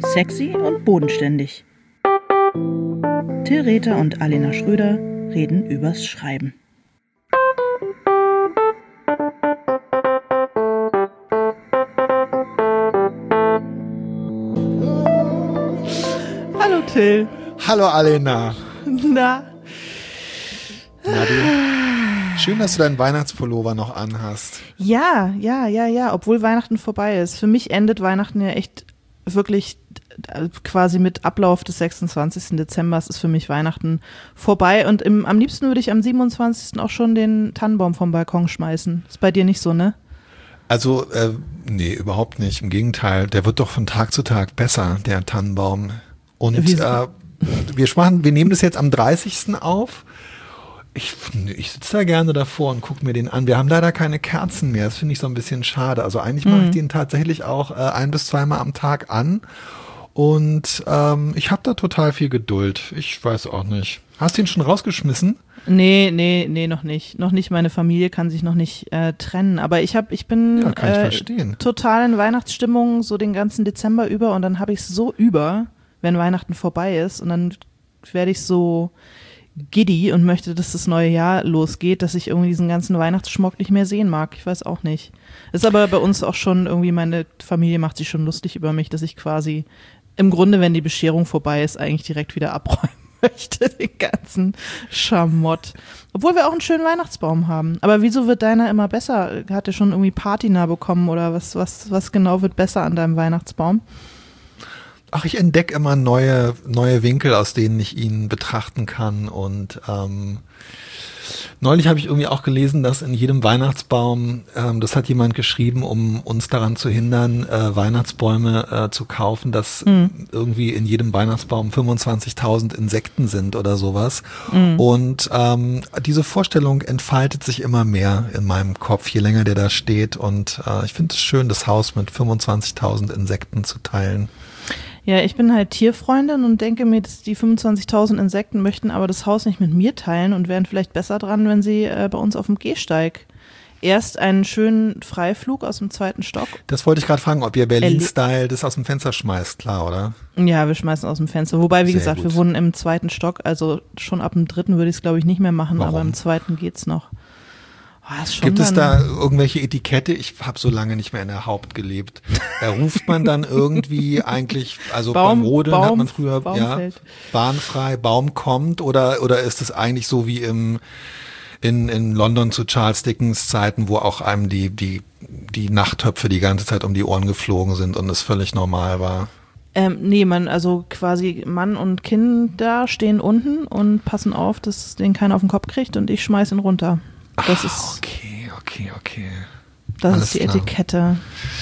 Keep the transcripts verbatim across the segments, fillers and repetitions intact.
Sexy und bodenständig. Till Rether und Alena Schröder reden übers Schreiben. Hallo Till. Hallo Alena. Na? Na du? Schön, dass du deinen Weihnachtspullover noch anhast. Ja, ja, ja, ja, obwohl Weihnachten vorbei ist. Für mich endet Weihnachten ja echt wirklich quasi mit Ablauf des sechsundzwanzigsten Dezember ist für mich Weihnachten vorbei. Und im, am liebsten würde ich am siebenundzwanzigsten auch schon den Tannenbaum vom Balkon schmeißen. Ist bei dir nicht so, ne? Also, äh, nee, überhaupt nicht. Im Gegenteil, der wird doch von Tag zu Tag besser, der Tannenbaum. Und äh, wir, machen, wir nehmen das jetzt am dreißigsten auf. Ich, ich sitze da gerne davor und gucke mir den an. Wir haben leider keine Kerzen mehr. Das finde ich so ein bisschen schade. Also eigentlich mache ich den tatsächlich auch äh, ein- bis zweimal am Tag an. Und ähm, ich habe da total viel Geduld. Ich weiß auch nicht. Hast du ihn schon rausgeschmissen? Nee, nee, nee, noch nicht. Noch nicht. Meine Familie kann sich noch nicht äh, trennen. Aber ich hab, ich bin ja, kann ich äh, verstehen. total in Weihnachtsstimmung so den ganzen Dezember über. Und dann habe ich es so über, wenn Weihnachten vorbei ist. Und dann werde ich so giddy und möchte, dass das neue Jahr losgeht, dass ich irgendwie diesen ganzen Weihnachtsschmuck nicht mehr sehen mag. Ich weiß auch nicht. Ist aber bei uns auch schon irgendwie, meine Familie macht sich schon lustig über mich, dass ich quasi im Grunde, wenn die Bescherung vorbei ist, eigentlich direkt wieder abräumen möchte, den ganzen Schamott. Obwohl wir auch einen schönen Weihnachtsbaum haben. Aber wieso wird deiner immer besser? Hat er schon irgendwie Patina bekommen oder was, was, was genau wird besser an deinem Weihnachtsbaum? Ach, ich entdecke immer neue, neue Winkel, aus denen ich ihn betrachten kann. Und ähm, neulich habe ich irgendwie auch gelesen, dass in jedem Weihnachtsbaum, ähm, das hat jemand geschrieben, um uns daran zu hindern, äh, Weihnachtsbäume äh, zu kaufen, dass mhm. irgendwie in jedem Weihnachtsbaum fünfundzwanzigtausend Insekten sind oder sowas. Mhm. Und ähm, diese Vorstellung entfaltet sich immer mehr in meinem Kopf, je länger der da steht. Und äh, ich finde es schön, das Haus mit fünfundzwanzigtausend Insekten zu teilen. Ja, ich bin halt Tierfreundin und denke mir, dass die fünfundzwanzigtausend Insekten möchten aber das Haus nicht mit mir teilen und wären vielleicht besser dran, wenn sie äh, bei uns auf dem Gehsteig erst einen schönen Freiflug aus dem zweiten Stock. Das wollte ich gerade fragen, ob ihr Berlin-Style das aus dem Fenster schmeißt, klar, oder? Ja, wir schmeißen aus dem Fenster. Wobei, wie Sehr gesagt, gut. wir wohnen im zweiten Stock, also schon ab dem dritten würde ich es, glaube ich, nicht mehr machen, Warum? aber im zweiten geht's noch. Oh, Gibt es da irgendwelche Etikette? Ich habe so lange nicht mehr in der Haupt gelebt. Da ruft man dann irgendwie eigentlich, also Baum, beim Rodeln Baum, hat man früher ja, bahnfrei, Baum kommt oder oder ist es eigentlich so wie im in in London zu Charles Dickens Zeiten, wo auch einem die die die Nachttöpfe die ganze Zeit um die Ohren geflogen sind und es völlig normal war? Ähm, nee, man, also quasi Mann und Kinder stehen unten und passen auf, dass den keiner auf den Kopf kriegt und ich schmeiß ihn runter. Das ah, ist, okay, okay, okay. Das Alles ist die klar. Etikette.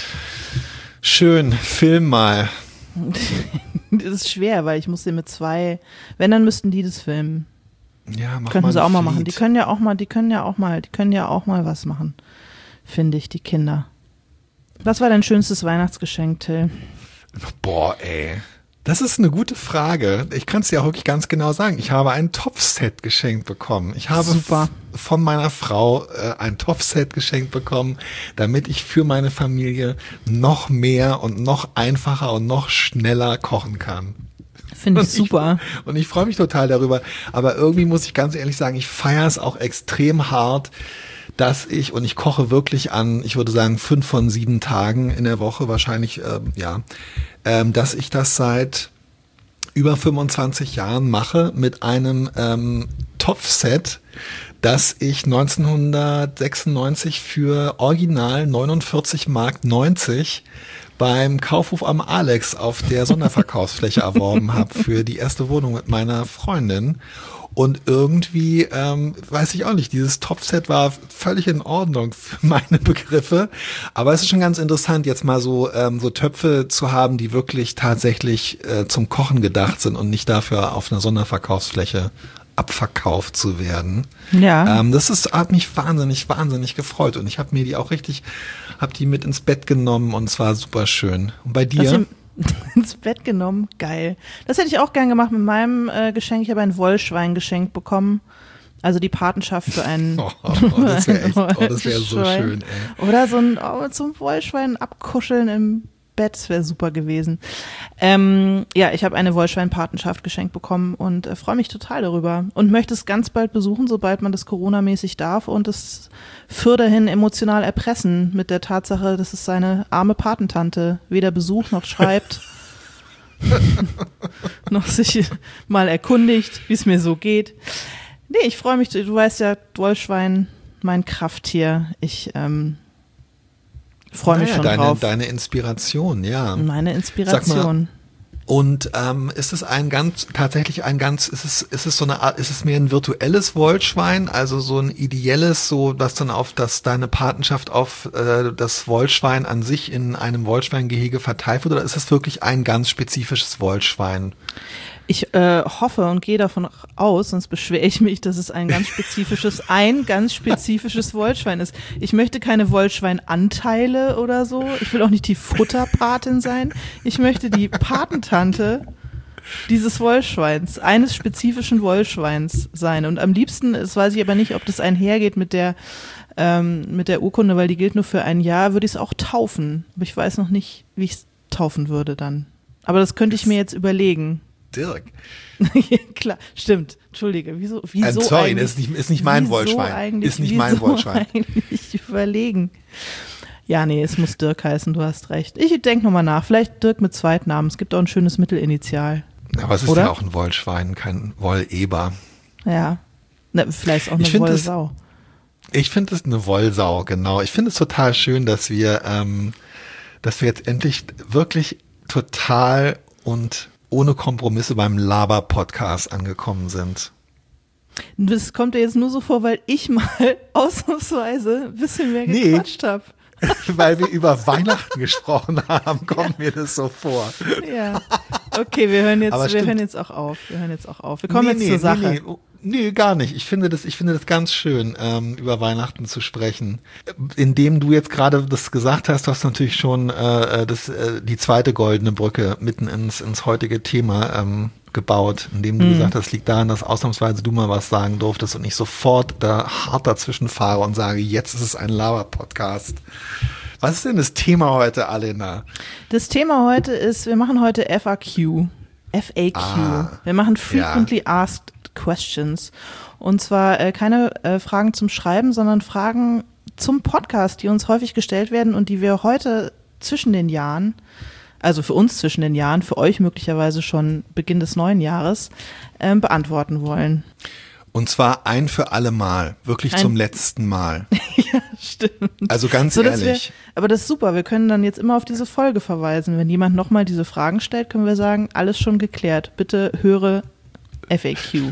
Schön, film mal. Das ist schwer, weil ich muss den mit zwei, wenn, dann müssten die das filmen. Ja, mach Könnten mal sie auch mal machen. Fleet. Die können ja auch mal, die können ja auch mal, die können ja auch mal was machen. Finde ich, die Kinder. Was war dein schönstes Weihnachtsgeschenk, Till? Boah, ey. Das ist eine gute Frage. Ich kann es dir auch wirklich ganz genau sagen. Ich habe ein Topfset geschenkt bekommen. Ich habe Super. f- von meiner Frau äh, ein Topfset geschenkt bekommen, damit ich für meine Familie noch mehr und noch einfacher und noch schneller kochen kann. Finde ich super. Ich, und ich freue mich total darüber. Aber irgendwie muss ich ganz ehrlich sagen, ich feiere es auch extrem hart, dass ich, und ich koche wirklich an, ich würde sagen, fünf von sieben Tagen in der Woche wahrscheinlich, äh, ja, ähm, dass ich das seit über fünfundzwanzig Jahren mache mit einem ähm, Topfset, das ich neunzehnhundertsechsundneunzig für original neunundvierzig Mark neunzig beim Kaufhof am Alex auf der Sonderverkaufsfläche erworben habe für die erste Wohnung mit meiner Freundin. Und irgendwie, ähm, weiß ich auch nicht, dieses Topfset war völlig in Ordnung für meine Begriffe. Aber es ist schon ganz interessant, jetzt mal so ähm, so Töpfe zu haben, die wirklich tatsächlich äh, zum Kochen gedacht sind und nicht dafür auf einer Sonderverkaufsfläche abverkauft zu werden. Ja. Ähm, das ist, hat mich wahnsinnig, wahnsinnig gefreut. Und ich habe mir die auch richtig, habe die mit ins Bett genommen und es war super schön. Und bei dir? Ins Bett genommen, geil. Das hätte ich auch gern gemacht mit meinem äh, Geschenk. Ich habe ein Wollschwein geschenkt bekommen. Also die Patenschaft für einen Oh, oh, das wäre echt, oh, das wäre so schön, ey. Oder so ein, oh, zum Wollschwein abkuscheln im Bett, das wäre super gewesen. Ähm, ja, ich habe eine Wollschwein-Patenschaft geschenkt bekommen und äh, freue mich total darüber und möchte es ganz bald besuchen, sobald man das Corona-mäßig darf und es fürderhin emotional erpressen mit der Tatsache, dass es seine arme Patentante weder besucht noch schreibt, noch sich mal erkundigt, wie es mir so geht. Nee, ich freue mich, du weißt ja, Wollschwein, mein Krafttier, ich ähm, freue mich naja, schon deine, drauf. Deine Inspiration, ja. Meine Inspiration. Sag mal, und ähm, ist es ein ganz, tatsächlich ein ganz, ist es, ist es so eine Art, ist es mehr ein virtuelles Wollschwein, also so ein ideelles, so was dann auf das deine Patenschaft auf äh, das Wollschwein an sich in einem Wollschweingehege verteilt wird, oder ist es wirklich ein ganz spezifisches Wollschwein? Ich äh, hoffe und gehe davon aus, sonst beschwere ich mich, dass es ein ganz spezifisches, ein ganz spezifisches Wollschwein ist. Ich möchte keine Wollschweinanteile oder so. Ich will auch nicht die Futterpatin sein. Ich möchte die Patentante dieses Wollschweins, eines spezifischen Wollschweins sein. Und am liebsten, das weiß ich aber nicht, ob das einhergeht mit der ähm, mit der Urkunde, weil die gilt nur für ein Jahr, würde ich es auch taufen. Aber ich weiß noch nicht, wie ich es taufen würde dann. Aber das könnte ich mir jetzt überlegen. Dirk. Klar, stimmt. Entschuldige, wieso, wieso I'm sorry, eigentlich? ist nicht, ist nicht mein Wollschwein. Ist nicht mein Wollschwein. Eigentlich überlegen. Ja, nee, es muss Dirk heißen, du hast recht. Ich denke nochmal nach, vielleicht Dirk mit Zweitnamen. Es gibt auch ein schönes Mittelinitial. Aber es ist Oder? ja auch ein Wollschwein, kein Wolleber. Ja, Na, vielleicht auch eine Ich Wollsau. Das, ich finde es eine Wollsau, genau. Ich finde es total schön, dass wir, ähm, dass wir jetzt endlich wirklich total und ohne Kompromisse beim Laber-Podcast angekommen sind. Das kommt dir jetzt nur so vor, weil ich mal ausnahmsweise ein bisschen mehr Nee. gequatscht habe. Weil wir über Weihnachten gesprochen haben, kommt mir das so vor. Ja. Okay, wir hören jetzt, Aber wir stimmt. hören jetzt auch auf. Wir hören jetzt auch auf. Wir kommen Nee, jetzt nee, zur Sache. Nee, nee. Nee, gar nicht. Ich finde das, ich finde das ganz schön, ähm, über Weihnachten zu sprechen. Indem du jetzt gerade das gesagt hast, hast du natürlich schon äh, das, äh, die zweite goldene Brücke mitten ins, ins heutige Thema ähm, gebaut, indem du Mhm. gesagt hast, das liegt daran, dass ausnahmsweise du mal was sagen durftest und ich sofort da hart dazwischen fahre und sage, jetzt ist es ein Laber-Podcast. Was ist denn das Thema heute, Alena? Das Thema heute ist, wir machen heute F A Q. F A Q. Ah, wir machen Frequently Asked Questions. Und zwar äh, keine äh, Fragen zum Schreiben, sondern Fragen zum Podcast, die uns häufig gestellt werden und die wir heute zwischen den Jahren, also für uns zwischen den Jahren, für euch möglicherweise schon Beginn des neuen Jahres, äh, beantworten wollen. Und zwar ein für alle Mal, wirklich Ein- zum letzten Mal. Ja, stimmt. Also ganz So, dass ehrlich. Wir, aber das ist super, wir können dann jetzt immer auf diese Folge verweisen. Wenn jemand nochmal diese Fragen stellt, können wir sagen, alles schon geklärt. Bitte höre F A Q.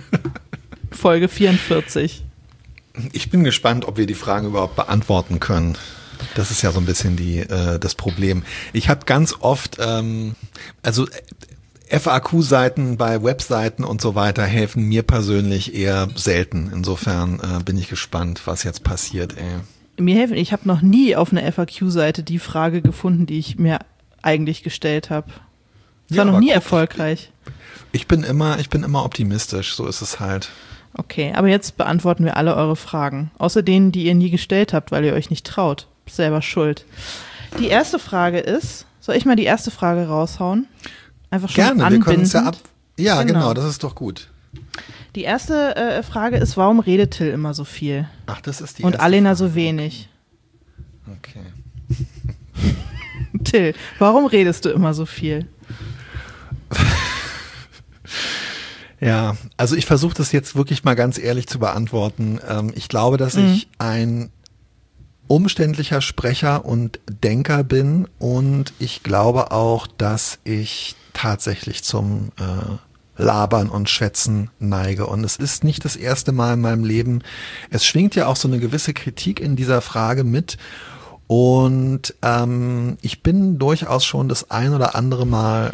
Folge vierundvierzig. Ich bin gespannt, ob wir die Fragen überhaupt beantworten können. Das ist ja so ein bisschen die, äh, das Problem. Ich habe ganz oft, ähm, also F A Q-Seiten bei Webseiten und so weiter helfen mir persönlich eher selten. Insofern äh, bin ich gespannt, was jetzt passiert. Ey. Mir helfen, ich habe noch nie auf einer F A Q-Seite die Frage gefunden, die ich mir eigentlich gestellt habe. Das Ja, war noch aber nie guck, erfolgreich. Ich bin immer, ich bin immer optimistisch. So ist es halt. Okay, aber jetzt beantworten wir alle eure Fragen. Außer denen, die ihr nie gestellt habt, weil ihr euch nicht traut. Selber schuld. Die erste Frage ist, soll ich mal die erste Frage raushauen? Einfach schon Gerne, wir anbindend. können uns ja ab. Ja, genau. Genau. das ist doch gut. Die erste äh, Frage ist, warum redet Till immer so viel? Ach, das ist die Und erste Alena Frage. so wenig? Okay. Till, warum redest du immer so viel? Ja, also ich versuche das jetzt wirklich mal ganz ehrlich zu beantworten. Ähm, ich glaube, dass Mhm. ich ein umständlicher Sprecher und Denker bin und ich glaube auch, dass ich tatsächlich zum äh, Labern und Schwätzen neige. Und es ist nicht das erste Mal in meinem Leben. Es schwingt ja auch so eine gewisse Kritik in dieser Frage mit. Und ähm, ich bin durchaus schon das ein oder andere Mal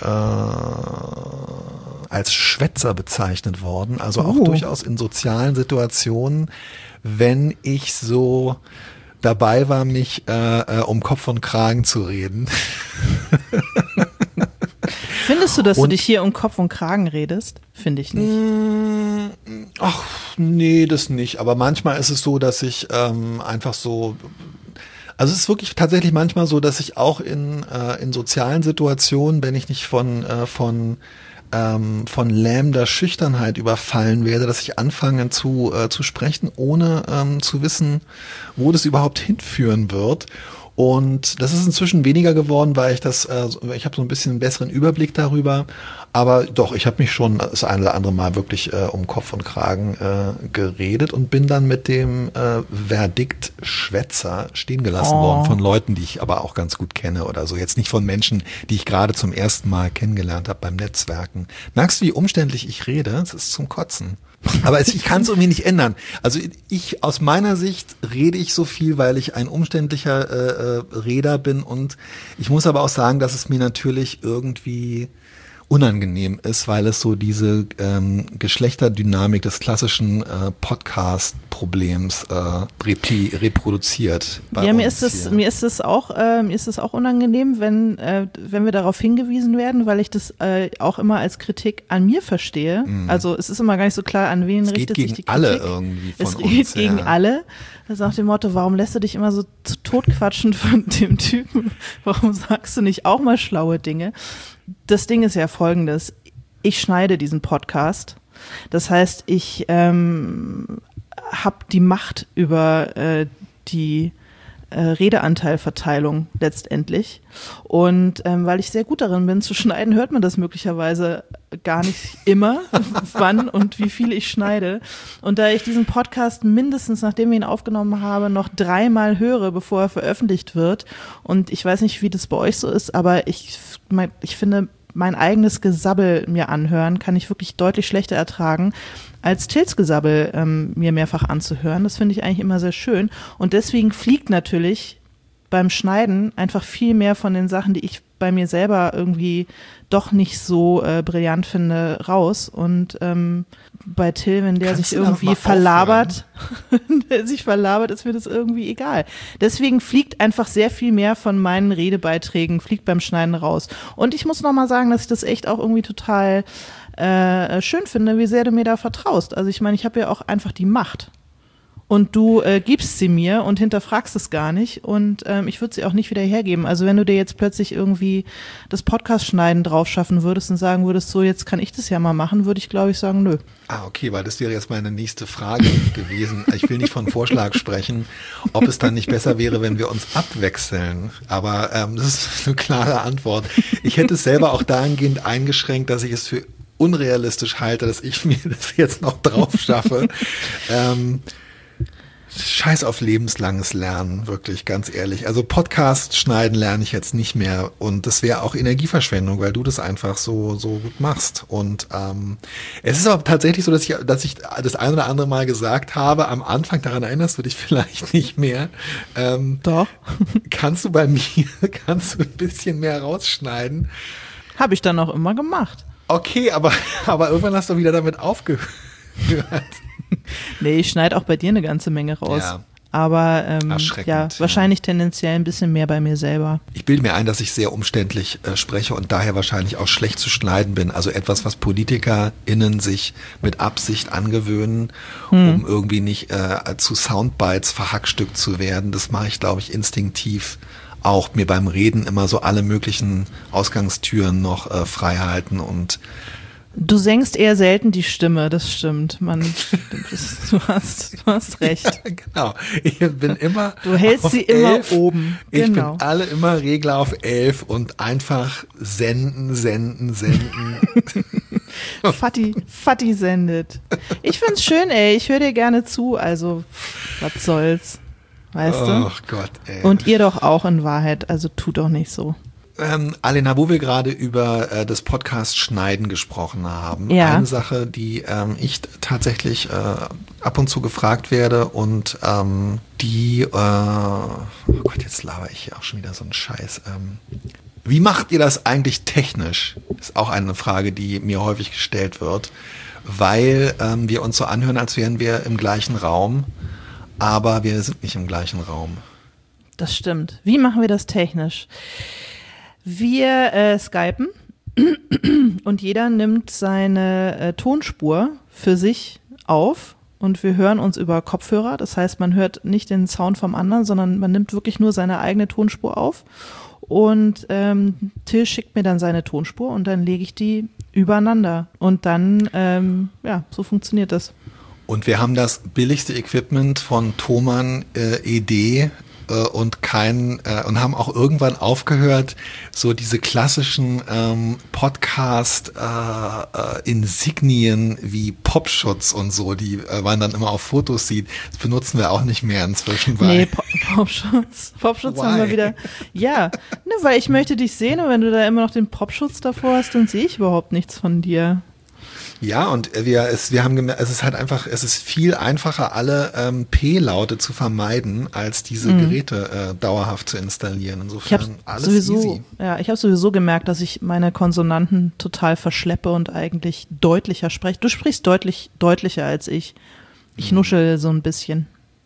äh, als Schwätzer bezeichnet worden. Also auch Oh. durchaus in sozialen Situationen, wenn ich so dabei war, mich äh, äh, um Kopf und Kragen zu reden. Findest du, dass du Und- dich hier um Kopf und Kragen redest? Finde ich nicht. Mm, Ach, nee, das nicht. Aber manchmal ist es so, dass ich ähm, einfach so Also es ist wirklich tatsächlich manchmal so, dass ich auch in, äh, in sozialen Situationen, wenn ich nicht von, äh, von, ähm, von lähmender Schüchternheit überfallen werde, dass ich anfange zu, äh, zu sprechen, ohne ähm, zu wissen, wo das überhaupt hinführen wird. Und das ist inzwischen weniger geworden, weil ich das, äh, ich habe so ein bisschen einen besseren Überblick darüber. Aber doch, ich habe mich schon das ein oder andere Mal wirklich äh, um Kopf und Kragen äh, geredet und bin dann mit dem äh, Verdikt Schwätzer stehen gelassen Oh. worden von Leuten, die ich aber auch ganz gut kenne oder so. Jetzt nicht von Menschen, die ich gerade zum ersten Mal kennengelernt habe beim Netzwerken. Merkst du, wie umständlich ich rede? Das ist zum Kotzen. Aber es, ich kann es irgendwie nicht ändern. Also ich, aus meiner Sicht rede ich so viel, weil ich ein umständlicher äh, äh, Redner bin und ich muss aber auch sagen, dass es mir natürlich irgendwie unangenehm ist, weil es so diese ähm, Geschlechterdynamik des klassischen äh, Podcast-Problems äh, repli- reproduziert. Bei Ja, uns mir ist es hier. mir ist es auch äh, mir ist es auch unangenehm, wenn äh, wenn wir darauf hingewiesen werden, weil ich das äh, auch immer als Kritik an mir verstehe. Mhm. Also es ist immer gar nicht so klar, an wen Es geht richtet gegen sich die Kritik. alle irgendwie von es uns. geht gegen ja. alle. Das ist nach dem Motto, warum lässt du dich immer so zu totquatschen von dem Typen? Warum sagst du nicht auch mal schlaue Dinge? Das Ding ist ja folgendes. Ich schneide diesen Podcast. Das heißt, ich ähm, habe die Macht über äh, die äh, Redeanteilverteilung letztendlich. Und ähm, weil ich sehr gut darin bin zu schneiden, hört man das möglicherweise gar nicht immer, wann und wie viel ich schneide. Und da ich diesen Podcast mindestens, nachdem wir ihn aufgenommen haben, noch dreimal höre, bevor er veröffentlicht wird, und ich weiß nicht, wie das bei euch so ist, aber ich, mein, ich finde, mein eigenes Gesabbel mir anhören, kann ich wirklich deutlich schlechter ertragen, als Tills Gesabbel ähm, mir mehrfach anzuhören. Das finde ich eigentlich immer sehr schön. Und deswegen fliegt natürlich beim Schneiden einfach viel mehr von den Sachen, die ich bei mir selber irgendwie doch nicht so äh, brillant finde, raus. Und ähm, bei Till, wenn der Kannst sich du da irgendwie mal verlabert, wenn der sich verlabert, ist mir das irgendwie egal. Deswegen fliegt einfach sehr viel mehr von meinen Redebeiträgen, fliegt beim Schneiden raus. Und ich muss nochmal sagen, dass ich das echt auch irgendwie total äh, schön finde, wie sehr du mir da vertraust. Also ich meine, ich habe ja auch einfach die Macht. Und du äh, gibst sie mir und hinterfragst es gar nicht, und ähm, ich würde sie auch nicht wieder hergeben. Also wenn du dir jetzt plötzlich irgendwie das Podcast-Schneiden drauf schaffen würdest und sagen würdest, so jetzt kann ich das ja mal machen, würde ich glaube ich sagen, nö. Ah, okay, weil das wäre jetzt meine nächste Frage gewesen. Ich will nicht von Vorschlag sprechen, ob es dann nicht besser wäre, wenn wir uns abwechseln. Aber ähm, das ist eine klare Antwort. Ich hätte es selber auch dahingehend eingeschränkt, dass ich es für unrealistisch halte, dass ich mir das jetzt noch drauf schaffe. ähm, Scheiß auf lebenslanges Lernen, wirklich, ganz ehrlich. Also Podcast schneiden lerne ich jetzt nicht mehr, und das wäre auch Energieverschwendung, weil du das einfach so so gut machst. Und ähm, es ist aber tatsächlich so, dass ich, dass ich das ein oder andere Mal gesagt habe, am Anfang, daran erinnerst du dich vielleicht nicht mehr. Ähm, Doch. Kannst du bei mir, kannst du ein bisschen mehr rausschneiden? Habe ich dann auch immer gemacht. Okay, aber, aber irgendwann hast du wieder damit aufgehört. Nee, ich schneide auch bei dir eine ganze Menge raus. Ja. Aber ähm, Erschreckend, ja, ja. wahrscheinlich tendenziell ein bisschen mehr bei mir selber. Ich bilde mir ein, dass ich sehr umständlich äh, spreche und daher wahrscheinlich auch schlecht zu schneiden bin. Also etwas, was PolitikerInnen sich mit Absicht angewöhnen, hm. um irgendwie nicht äh, zu Soundbites verhackstückt zu werden. Das mache ich, glaube ich, instinktiv auch, mir beim Reden immer so alle möglichen Ausgangstüren noch äh, frei halten. Und Du senkst eher selten die Stimme, das stimmt. Man, du, bist, du, hast, du hast recht. Ja, genau. Ich bin immer Du hältst auf sie immer elf. oben. Ich Genau. bin alle immer Regler auf elf und einfach senden, senden, senden. Fatti, Fatti sendet. Ich find's schön, ey. Ich höre dir gerne zu. Also, was soll's. Weißt du? Ach Gott, ey. Und ihr doch auch in Wahrheit. Also tut doch nicht so. Ähm, Alena, wo wir gerade über äh, das Podcast Schneiden gesprochen haben, Ja. eine Sache, die ähm, ich tatsächlich äh, ab und zu gefragt werde und ähm, die, äh, oh Gott, jetzt laber ich hier auch schon wieder so einen Scheiß. Ähm, wie macht ihr das eigentlich technisch? Ist auch eine Frage, die mir häufig gestellt wird, weil ähm, wir uns so anhören, als wären wir im gleichen Raum, aber wir sind nicht im gleichen Raum. Das stimmt. Wie machen wir das technisch? Wir äh, skypen und jeder nimmt seine äh, Tonspur für sich auf und wir hören uns über Kopfhörer. Das heißt, man hört nicht den Sound vom anderen, sondern man nimmt wirklich nur seine eigene Tonspur auf. Und ähm, Till schickt mir dann seine Tonspur und dann lege ich die übereinander. Und dann, ähm, ja, so funktioniert das. Und wir haben das billigste Equipment von Thomann äh, E D äh, und kein äh, und haben auch irgendwann aufgehört, so diese klassischen ähm, Podcast äh, äh, Insignien wie Popschutz und so, die äh, man dann immer auf Fotos sieht. Das benutzen wir auch nicht mehr inzwischen. Weil Nee, Pop- Popschutz. Popschutz haben wir wieder. Ja, ne, weil ich möchte dich sehen und wenn du da immer noch den Popschutz davor hast, dann sehe ich überhaupt nichts von dir. Ja, und wir, es, wir haben gemerkt, es ist halt einfach, es ist viel einfacher, alle ähm, P-Laute zu vermeiden, als diese mhm. Geräte äh, dauerhaft zu installieren. Insofern ich alles sowieso, easy. Ja, ich habe sowieso gemerkt, dass ich meine Konsonanten total verschleppe und eigentlich deutlicher spreche. Du sprichst deutlich deutlicher als ich. Ich mhm. nuschel so ein bisschen.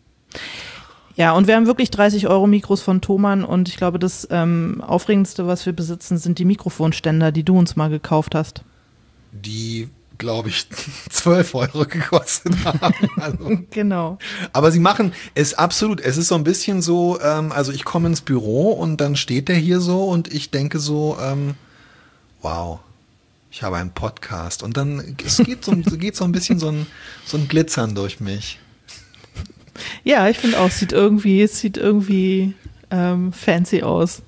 Ja, und wir haben wirklich dreißig Euro Mikros von Thomann und ich glaube, das ähm, Aufregendste, was wir besitzen, sind die Mikrofonständer, die du uns mal gekauft hast. Die glaube ich, zwölf Euro gekostet haben. Also. Genau. Aber sie machen es absolut, es ist so ein bisschen so, ähm, also ich komme ins Büro und dann steht der hier so und ich denke so, ähm, wow, ich habe einen Podcast. Und dann, es geht so, geht so ein bisschen so ein, so ein Glitzern durch mich. Ja, ich finde auch, es sieht irgendwie, es sieht irgendwie ähm, fancy aus.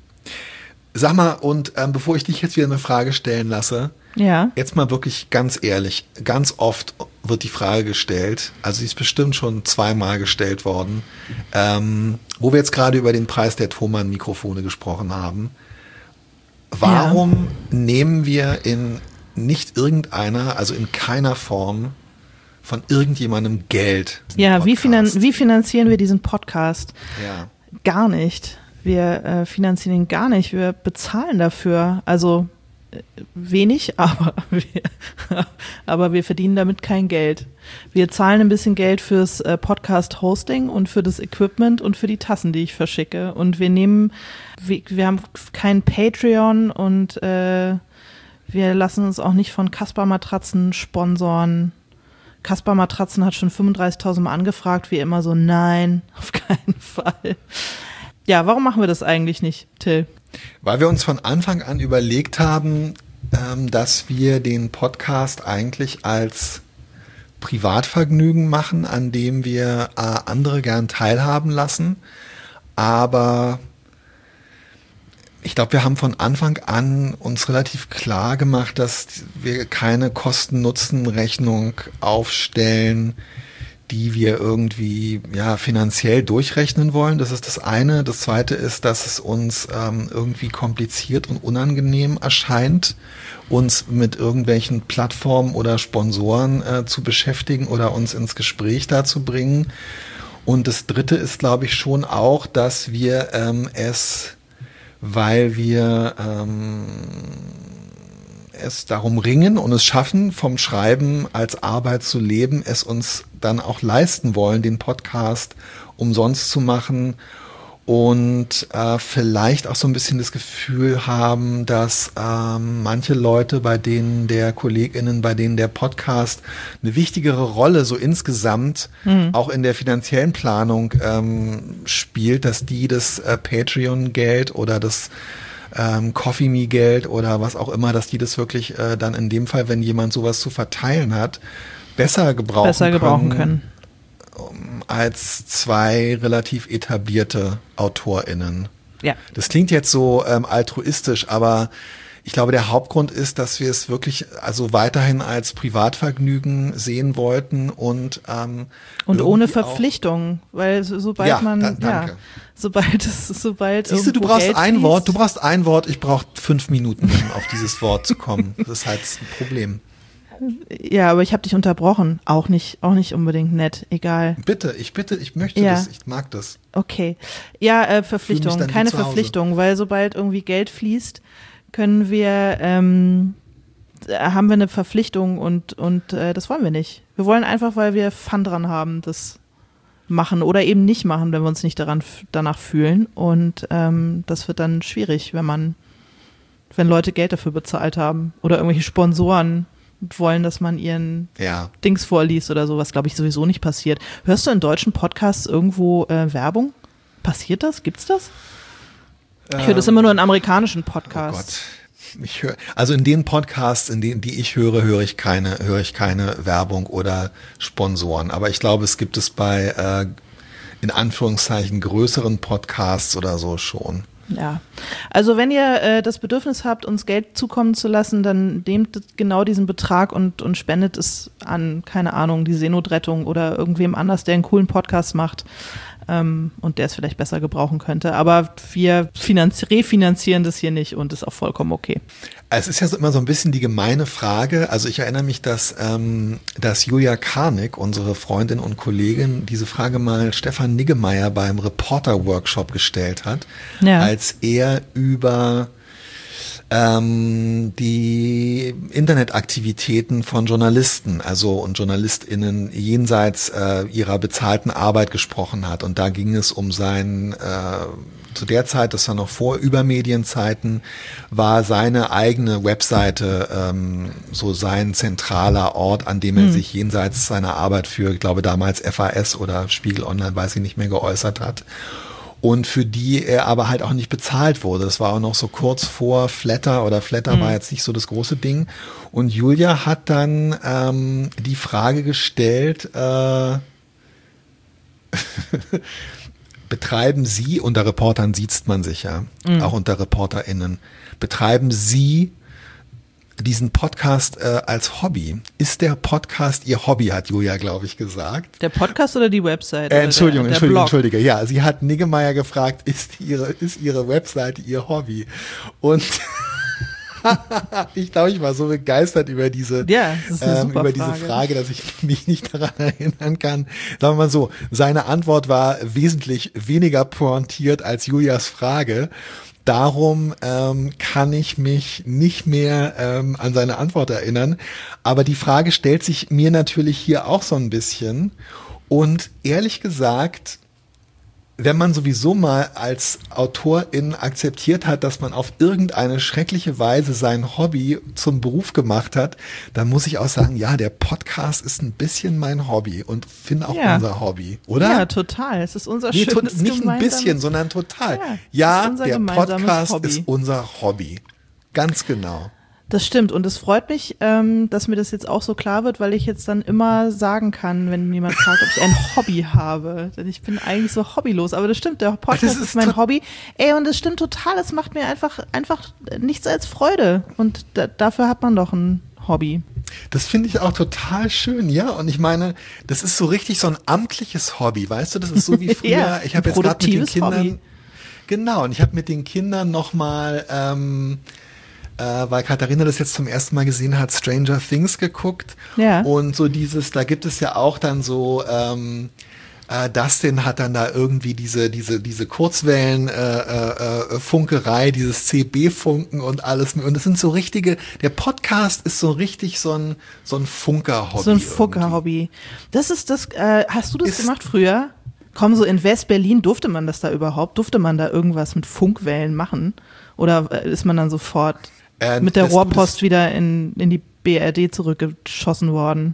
Sag mal, und ähm, bevor ich dich jetzt wieder eine Frage stellen lasse, ja. Jetzt mal wirklich ganz ehrlich, ganz oft wird die Frage gestellt, also sie ist bestimmt schon zweimal gestellt worden, ähm, wo wir jetzt gerade über den Preis der Thomann-Mikrofone gesprochen haben. Warum ja. nehmen wir in nicht irgendeiner, also in keiner Form von irgendjemandem Geld? Ja, wie, finan- wie finanzieren wir diesen Podcast? Ja. Gar nicht. Wir äh, finanzieren ihn gar nicht. Wir bezahlen dafür. Also wenig, aber wir, aber wir verdienen damit kein Geld. Wir zahlen ein bisschen Geld fürs äh, Podcast-Hosting und für das Equipment und für die Tassen, die ich verschicke. Und wir nehmen, wir, wir haben kein Patreon und äh, wir lassen uns auch nicht von Kasper Matratzen sponsoren. Kasper Matratzen hat schon fünfunddreißigtausend Mal angefragt, wie immer so, nein, auf keinen Fall. Ja, warum machen wir das eigentlich nicht, Till? Weil wir uns von Anfang an überlegt haben, ähm, dass wir den Podcast eigentlich als Privatvergnügen machen, an dem wir äh, andere gern teilhaben lassen. Aber ich glaube, wir haben von Anfang an uns relativ klar gemacht, dass wir keine Kosten-Nutzen-Rechnung aufstellen, die wir irgendwie ja finanziell durchrechnen wollen. Das ist das eine. Das zweite ist, dass es uns ähm, irgendwie kompliziert und unangenehm erscheint, uns mit irgendwelchen Plattformen oder Sponsoren äh, zu beschäftigen oder uns ins Gespräch dazu bringen. Und das dritte ist, glaube ich, schon auch, dass wir ähm, es, weil wir ähm, es darum ringen und es schaffen, vom Schreiben als Arbeit zu leben, es uns dann auch leisten wollen, den Podcast umsonst zu machen und äh, vielleicht auch so ein bisschen das Gefühl haben, dass ähm, manche Leute, bei denen der KollegInnen, bei denen der Podcast eine wichtigere Rolle so insgesamt mhm. auch in der finanziellen Planung ähm, spielt, dass die das äh, Patreon-Geld oder das Ähm, Coffee Me Geld oder was auch immer, dass die das wirklich äh, dann in dem Fall, wenn jemand sowas zu verteilen hat, besser gebrauchen, besser gebrauchen können, können um, als zwei relativ etablierte AutorInnen. Ja. Das klingt jetzt so ähm, altruistisch, aber ich glaube, der Hauptgrund ist, dass wir es wirklich also weiterhin als Privatvergnügen sehen wollten und ähm, und ohne Verpflichtung, weil so, sobald ja, man da, danke. ja, sobald es sobald siehst du, du brauchst Geld ein fließt. Wort, du brauchst ein Wort, ich brauche fünf Minuten, um auf dieses Wort zu kommen. Das ist halt ein Problem. Ja, aber ich habe dich unterbrochen, auch nicht auch nicht unbedingt nett, egal. Bitte, ich bitte, ich möchte ja. das, ich mag das. Okay, ja, äh, Verpflichtung, keine Verpflichtung, weil sobald irgendwie Geld fließt, können wir, ähm, haben wir eine Verpflichtung und, und äh, das wollen wir nicht. Wir wollen einfach, weil wir Fun dran haben, das machen oder eben nicht machen, wenn wir uns nicht daran danach fühlen. Und ähm, das wird dann schwierig, wenn man, wenn Leute Geld dafür bezahlt haben oder irgendwelche Sponsoren und wollen, dass man ihren Ja. Dings vorliest oder so, was glaube ich sowieso nicht passiert. Hörst du in deutschen Podcasts irgendwo äh, Werbung? Passiert das? Gibt's das? Ich höre das immer nur in amerikanischen Podcasts. Oh Gott. Ich höre, also in den Podcasts, in denen, die ich höre, höre ich keine, höre ich keine Werbung oder Sponsoren. Aber ich glaube, es gibt es bei, äh, in Anführungszeichen, größeren Podcasts oder so schon. Ja, also wenn ihr äh, das Bedürfnis habt, uns Geld zukommen zu lassen, dann nehmt genau diesen Betrag und, und spendet es an, keine Ahnung, die Seenotrettung oder irgendwem anders, der einen coolen Podcast macht ähm, und der es vielleicht besser gebrauchen könnte. Aber wir finanzi- refinanzieren das hier nicht und ist auch vollkommen okay. Es ist ja so immer so ein bisschen die gemeine Frage, also ich erinnere mich, dass, ähm, dass Julia Karnick, unsere Freundin und Kollegin, diese Frage mal Stefan Niggemeier beim Reporter-Workshop gestellt hat, Ja. als er über ähm, die Internetaktivitäten von Journalisten, also und JournalistInnen jenseits äh, ihrer bezahlten Arbeit gesprochen hat. Und da ging es um sein, äh, zu der Zeit, das war noch vor Übermedienzeiten, war seine eigene Webseite ähm, so sein zentraler Ort, an dem er Mhm. sich jenseits seiner Arbeit für, ich glaube damals F A S oder Spiegel Online, weiß ich nicht mehr, geäußert hat. Und für die er aber halt auch nicht bezahlt wurde. Das war auch noch so kurz vor Flatter oder Flatter Mhm. war jetzt nicht so das große Ding. Und Julia hat dann ähm, die Frage gestellt, äh, betreiben Sie, unter Reportern siezt man sich ja, Mhm. auch unter ReporterInnen, betreiben Sie diesen Podcast äh, als Hobby? Ist der Podcast Ihr Hobby, hat Julia, glaube ich, gesagt. Der Podcast oder die Website? Äh, Entschuldigung, oder der, der Entschuldigung, Blog? Entschuldige. Ja, sie hat Niggemeier gefragt, ist ihre, ist ihre Webseite ihr Hobby? Und ich glaube, ich war so begeistert über diese, Ja, das ist eine ähm, super über diese Frage. Frage, dass ich mich nicht daran erinnern kann. Sagen wir mal so, seine Antwort war wesentlich weniger pointiert als Julias Frage. Darum ähm, kann ich mich nicht mehr ähm, an seine Antwort erinnern. Aber die Frage stellt sich mir natürlich hier auch so ein bisschen. Und ehrlich gesagt, wenn man sowieso mal als Autorin akzeptiert hat, dass man auf irgendeine schreckliche Weise sein Hobby zum Beruf gemacht hat, dann muss ich auch sagen, ja, der Podcast ist ein bisschen mein Hobby und Finn auch Ja. unser Hobby, oder? Ja, total. Es ist unser Nee, to- schönes nicht ein gemeinsames- bisschen, sondern total. Ja, es Ja, ist unser der gemeinsames Podcast Hobby. ist unser Hobby. Ganz genau. Das stimmt und es freut mich, ähm, dass mir das jetzt auch so klar wird, weil ich jetzt dann immer sagen kann, wenn jemand fragt, ob ich ein Hobby habe. Denn ich bin eigentlich so hobbylos, aber das stimmt, der Podcast Das ist, ist mein to- Hobby. Ey, und das stimmt total, es macht mir einfach, einfach nichts als Freude und da, dafür hat man doch ein Hobby. Das finde ich auch total schön, ja. Und ich meine, das ist so richtig so ein amtliches Hobby, weißt du? Das ist so wie früher. Ja, ich habe ein jetzt gerade mit den produktives Kindern, Hobby. genau. Und ich habe mit den Kindern noch mal, ähm, äh, weil Katharina das jetzt zum ersten Mal gesehen hat, Stranger Things geguckt. Ja. Und so dieses, da gibt es ja auch dann so. Ähm, Äh, Dustin hat dann da irgendwie diese diese diese Kurzwellen äh, äh, äh, Funkerei, dieses C B-Funken und alles. Und es sind so richtige. Der Podcast ist so richtig so ein so ein Funker-Hobby. So ein irgendwie. Funker-Hobby. Das ist das, äh, hast du das Ist- gemacht früher? Komm, so in West-Berlin, durfte man das da überhaupt? Durfte man da irgendwas mit Funkwellen machen? Oder äh, ist man dann sofort Äh, mit der das- Rohrpost das- wieder in, in die B R D zurückgeschossen worden?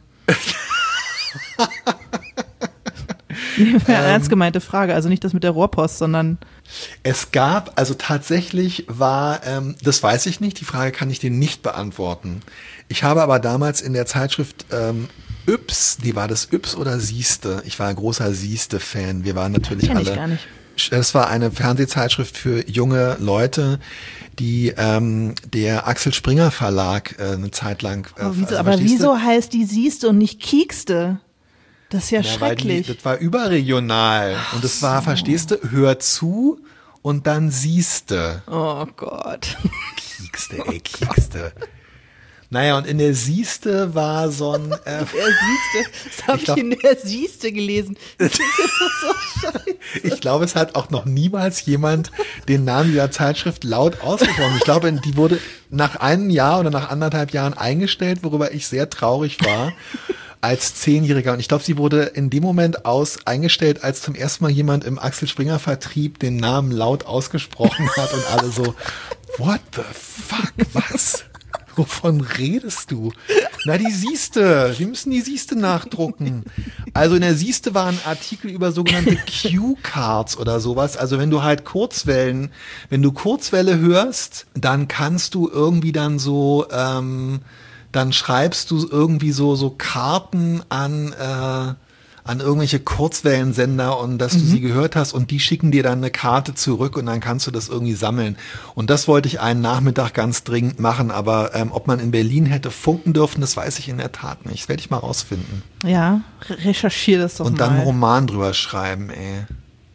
Nee, eine ernst gemeinte Frage. Also nicht das mit der Rohrpost, sondern Es gab, also tatsächlich war, ähm, das weiß ich nicht, die Frage kann ich dir nicht beantworten. Ich habe aber damals in der Zeitschrift ähm, Yps, die war das Yps oder Sieste? Ich war ein großer Sieste-Fan. Wir waren natürlich Kenn ich alle. gar nicht. Das war eine Fernsehzeitschrift für junge Leute, die ähm, der Axel Springer Verlag äh, eine Zeit lang. Äh, aber, wieso, also aber verstehst du? wieso heißt die Siehste und nicht Kiekste? Das ist ja, Ja, weil die, schrecklich. das war überregional. Und das war, verstehst du, hör zu und dann siehste. Oh Gott. Kiekste, ey, Kiekste. Naja, und in der Sieste war so ein, äh, Der Siehste, das habe Ich ich, glaub- in der Siehste gelesen. Ich finde das so scheiße. ich glaube, es hat auch noch niemals jemand den Namen dieser Zeitschrift laut ausgesprochen. Ich glaube, die wurde nach einem Jahr oder nach anderthalb Jahren eingestellt, worüber ich sehr traurig war. Als Zehnjähriger. Und ich glaube, sie wurde in dem Moment aus eingestellt, als zum ersten Mal jemand im Axel Springer Vertrieb den Namen laut ausgesprochen hat und alle so, what the fuck, was? Wovon redest du? Na, die Sieste. Wir müssen die Sieste nachdrucken. Also in der Sieste war ein Artikel über sogenannte Cue-Cards oder sowas. Also wenn du halt Kurzwellen, wenn du Kurzwelle hörst, dann kannst du irgendwie dann so, ähm, dann schreibst du irgendwie so, so Karten an, äh, an irgendwelche Kurzwellensender und dass du mhm. sie gehört hast und die schicken dir dann eine Karte zurück und dann kannst du das irgendwie sammeln. Und das wollte ich einen Nachmittag ganz dringend machen, aber ähm, ob man in Berlin hätte funken dürfen, das weiß ich in der Tat nicht. Das werde ich mal rausfinden. Ja, recherchiere das doch und mal. Und dann einen Roman drüber schreiben, ey.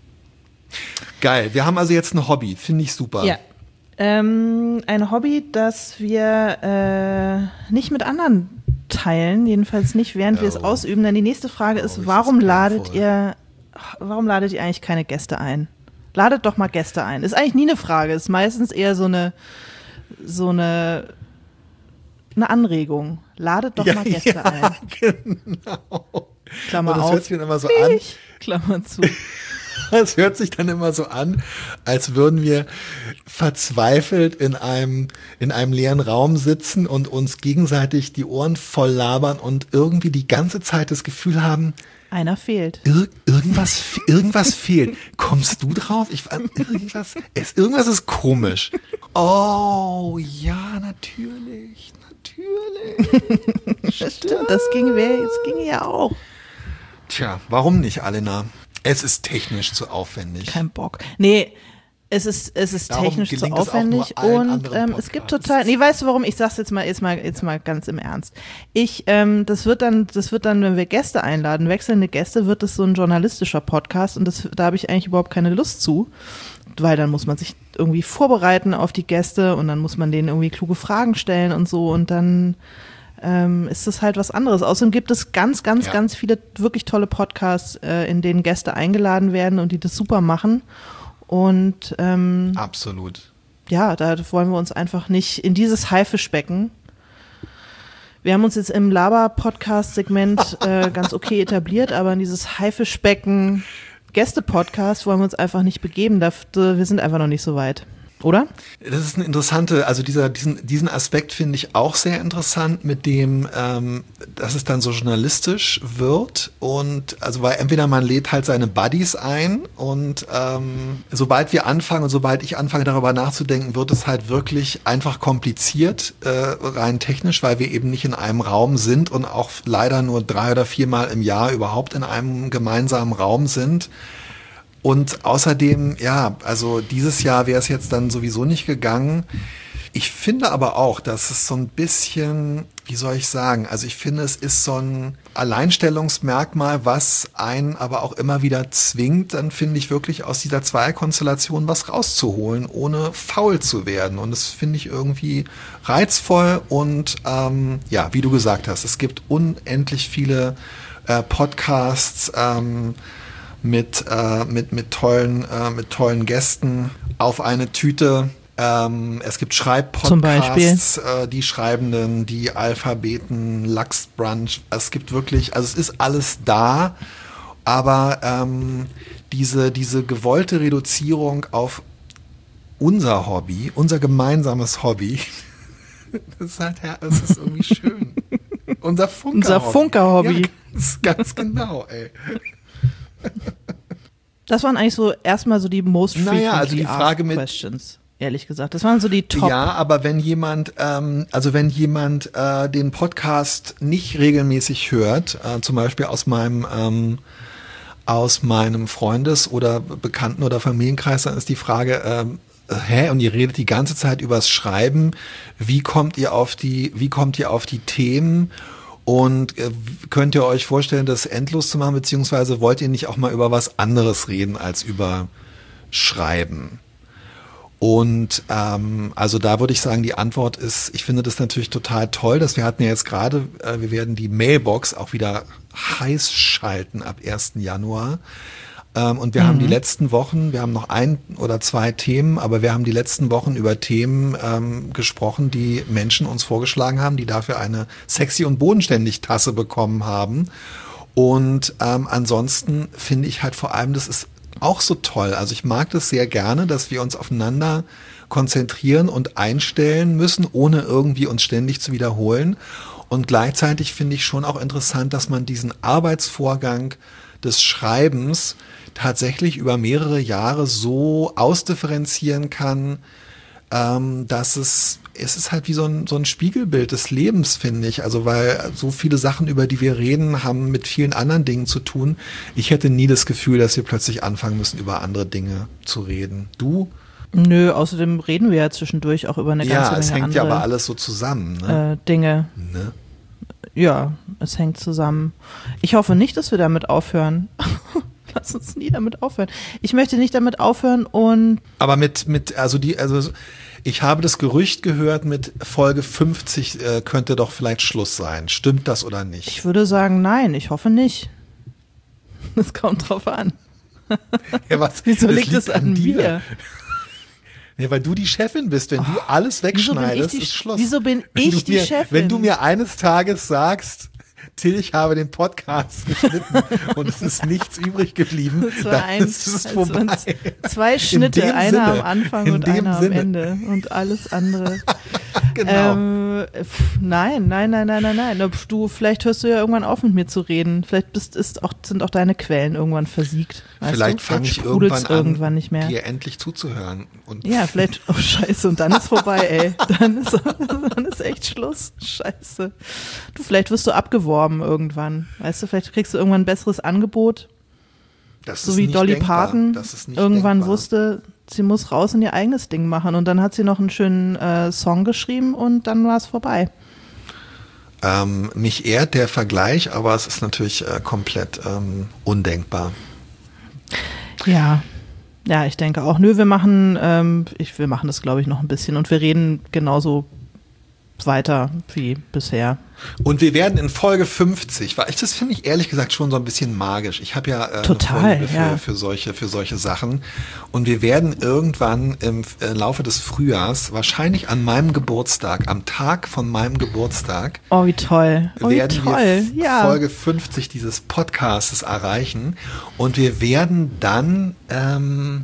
Geil, wir haben also jetzt ein Hobby, finde ich super. Ja. Ähm, ein Hobby, das wir äh, nicht mit anderen teilen, jedenfalls nicht, während oh. wir es ausüben, denn die nächste Frage ist, oh, warum ladet ihr, warum ladet ihr eigentlich keine Gäste ein? Ladet doch mal Gäste ein. Ist eigentlich nie eine Frage, ist meistens eher so eine, so eine, eine Anregung. Ladet doch ja, mal Gäste ja, ein. Genau. Klammer Und das auf. hört sich dann immer so an. Klammer zu. Es hört sich dann immer so an, als würden wir verzweifelt in einem, in einem leeren Raum sitzen und uns gegenseitig die Ohren voll labern und irgendwie die ganze Zeit das Gefühl haben, einer fehlt. Ir- irgendwas, irgendwas fehlt. Kommst du drauf? Ich, irgendwas, es, irgendwas ist komisch. Oh, ja, natürlich, natürlich. Stimmt, das ging, das ging ja auch. Tja, warum nicht, Alena? Es ist technisch zu aufwendig. Kein Bock. Nee, es ist, es ist Darum technisch zu aufwendig und ähm, es gibt total, nee, weißt du warum? Ich sag's jetzt mal, jetzt mal, jetzt mal ganz im Ernst. Ich, ähm, das wird dann, das wird dann, wenn wir Gäste einladen, wechselnde Gäste, wird es so ein journalistischer Podcast und das, da habe ich eigentlich überhaupt keine Lust zu, weil dann muss man sich irgendwie vorbereiten auf die Gäste und dann muss man denen irgendwie kluge Fragen stellen und so und dann Ähm, ist das halt was anderes. Außerdem gibt es ganz, ganz, ja. ganz viele wirklich tolle Podcasts, äh, in denen Gäste eingeladen werden und die das super machen. Und ähm, absolut. Ja, da wollen wir uns einfach nicht in dieses Haifischbecken. Wir haben uns jetzt im Laber-Podcast-Segment äh, ganz okay etabliert, aber in dieses Haifischbecken Gäste-Podcast wollen wir uns einfach nicht begeben. Da, wir sind einfach noch nicht so weit. Oder? Das ist eine interessante, also dieser, diesen, diesen Aspekt finde ich auch sehr interessant, mit dem, ähm, dass es dann so journalistisch wird und also weil entweder man lädt halt seine Buddies ein und ähm, sobald wir anfangen und sobald ich anfange darüber nachzudenken, wird es halt wirklich einfach kompliziert, äh, rein technisch, weil wir eben nicht in einem Raum sind und auch leider nur drei oder viermal im Jahr überhaupt in einem gemeinsamen Raum sind. Und außerdem, ja, also dieses Jahr wäre es jetzt dann sowieso nicht gegangen. Ich finde aber auch, dass es so ein bisschen, wie soll ich sagen, also ich finde, es ist so ein Alleinstellungsmerkmal, was einen aber auch immer wieder zwingt, dann finde ich wirklich aus dieser Zweierkonstellation was rauszuholen, ohne faul zu werden. Und das finde ich irgendwie reizvoll und ähm, ja, wie du gesagt hast, es gibt unendlich viele äh, Podcasts, ähm, mit äh, mit mit tollen äh, mit tollen Gästen auf eine Tüte. Ähm, es gibt Schreibpodcasts, äh, die Schreibenden, die Alphabeten, Lachsbrunch. Es gibt wirklich, also es ist alles da, aber ähm, diese diese gewollte Reduzierung auf unser Hobby, unser gemeinsames Hobby, das ist halt, das ist irgendwie schön. Unser Funker-Hobby. Unser Funker-Hobby. Ja, ganz, ganz genau, ey. Das waren eigentlich so erstmal so die most frequently naja, also die Frage mit questions, ehrlich gesagt. Das waren so die Top. Ja, aber wenn jemand, ähm, also wenn jemand äh, den Podcast nicht regelmäßig hört, äh, zum Beispiel aus meinem ähm, aus meinem Freundes- oder Bekannten- oder Familienkreis, dann ist die Frage, ähm, hä, und ihr redet die ganze Zeit übers Schreiben, wie kommt ihr auf die, wie kommt ihr auf die Themen? Und äh, könnt ihr euch vorstellen, das endlos zu machen, beziehungsweise wollt ihr nicht auch mal über was anderes reden als über Schreiben? Und ähm, also da würde ich sagen, die Antwort ist, ich finde das natürlich total toll, dass wir hatten ja jetzt gerade, äh, wir werden die Mailbox auch wieder heiß schalten ab ersten Januar. Ähm, und wir mhm. haben die letzten Wochen, wir haben noch ein oder zwei Themen, aber wir haben die letzten Wochen über Themen ähm, gesprochen, die Menschen uns vorgeschlagen haben, die dafür eine sexy und bodenständig Tasse bekommen haben. Und ähm, ansonsten finde ich halt vor allem, das ist auch so toll. Also ich mag das sehr gerne, dass wir uns aufeinander konzentrieren und einstellen müssen, ohne irgendwie uns ständig zu wiederholen. Und gleichzeitig finde ich schon auch interessant, dass man diesen Arbeitsvorgang des Schreibens tatsächlich über mehrere Jahre so ausdifferenzieren kann, ähm, dass es, es ist halt wie so ein, so ein Spiegelbild des Lebens, finde ich. Also weil so viele Sachen, über die wir reden, haben mit vielen anderen Dingen zu tun. Ich hätte nie das Gefühl, dass wir plötzlich anfangen müssen, über andere Dinge zu reden. Du? Nö, außerdem reden wir ja zwischendurch auch über eine ganze Ja, Menge es hängt andere, ja aber alles so zusammen. Ne? äh, Dinge. Ne? Ja, es hängt zusammen. Ich hoffe nicht, dass wir damit aufhören. Lass uns nie damit aufhören. Ich möchte nicht damit aufhören und Aber mit, mit, also die, also ich habe das Gerücht gehört, mit Folge fünfzig äh, könnte doch vielleicht Schluss sein. Stimmt das oder nicht? ich würde sagen, nein, ich hoffe nicht. Das kommt drauf an. Ja, was, Wieso das liegt es an dir? mir? Ja, weil du die Chefin bist. Wenn du alles Wieso bin ich wegschneidest, die, ist Schluss. wieso bin Wenn ich du die mir, Chefin? Wenn du mir eines Tages sagst, Till, ich habe den Podcast geschnitten und es ist nichts übrig geblieben, Das war dann ein, ist es also vorbei. uns zwei Schnitte, dem einer Sinne, am Anfang in und dem einer am Sinne. Ende und alles andere. Genau. Ähm, pf, nein, nein, nein, nein, nein, nein. Pf, Du, vielleicht hörst du ja irgendwann auf, mit mir zu reden. Vielleicht bist, ist auch, sind auch deine Quellen irgendwann versiegt. Weißt Vielleicht du? fange ich sprudelt's irgendwann an, irgendwann nicht mehr. dir endlich zuzuhören. Und Ja, vielleicht, oh scheiße, und dann ist vorbei, ey. Dann ist, dann ist echt Schluss. Scheiße. Du, vielleicht wirst du abgeworben irgendwann. Weißt du, vielleicht kriegst du irgendwann ein besseres Angebot. das So ist wie nicht Dolly denkbar. Parton Das ist nicht irgendwann denkbar. wusste, sie muss raus und ihr eigenes Ding machen. Und dann hat sie noch einen schönen äh, Song geschrieben und dann war es vorbei. Ähm, mich ehrt der Vergleich, aber es ist natürlich äh, komplett ähm, undenkbar. Ja, ja, ich denke auch. Nö, wir machen, ähm, ich, wir machen das, glaube ich, noch ein bisschen und wir reden genauso weiter wie bisher. Und wir werden in Folge fünfzig, weil ich das finde ich ehrlich gesagt schon so ein bisschen magisch. Ich habe ja äh, Total, eine Vorliebe für, ja. für solche für solche Sachen. Und wir werden irgendwann im äh, Laufe des Frühjahrs, wahrscheinlich an meinem Geburtstag, am Tag von meinem Geburtstag, Oh, wie toll. Oh, wie werden toll. wir Ja. Folge fünfzig dieses Podcasts erreichen. Und wir werden dann ähm,